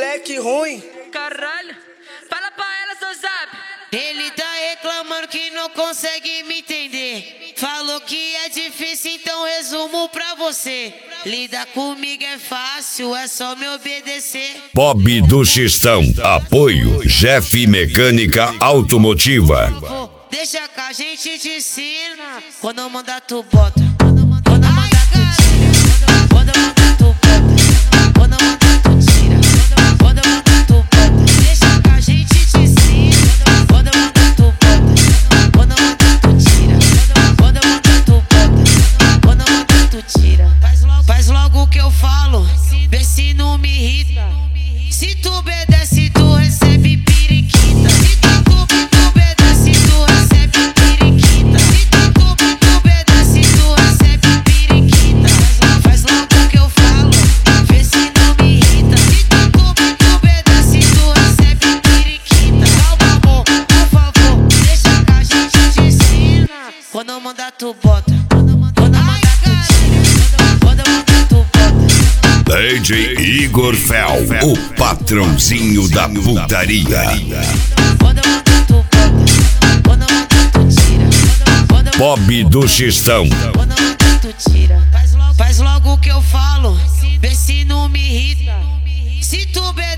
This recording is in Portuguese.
moleque ruim. Caralho, fala pra ela, seu zap. Ele tá reclamando que não consegue me entender. Falou que é difícil, então resumo pra você. Lidar comigo é fácil, é só me obedecer. Bob do Xistão, apoio Jeff Mecânica Automotiva. Deixa que a gente te ensina. Quando eu mandar tu bota, quando eu mandar tu tira, quando eu mandar tu bota, quando eu mandar tu tira, quando eu mandar tu bota. Deixa que a gente te ensina. Quando eu mandar tu bota, quando eu mandar tu tira, quando eu mandar tu bota, quando eu mandar tu tira. Faz logo o que eu falo, vê se não me irrita. Se tu obedece, tu recebe periquita. Se tu obedece, tu recebe periquita. Se tu obedece, tu recebe periquita. Faz logo o que eu falo, vê se não me irrita. Se tu obedece, tu recebe periquita. Calma, amor, por favor, deixa que a gente te ensina. Quando eu mandar tu bota, quando eu mandar tu tira, quando eu mandar tu bota. DJ Igor Fel, o patrãozinho da putaria. Quando eu mandar tu bota, quando eu mandar tu tira. Bob do Xistão. Quando eu mandar tu tira. Faz logo o que eu falo, vê se não me irrita. Se tu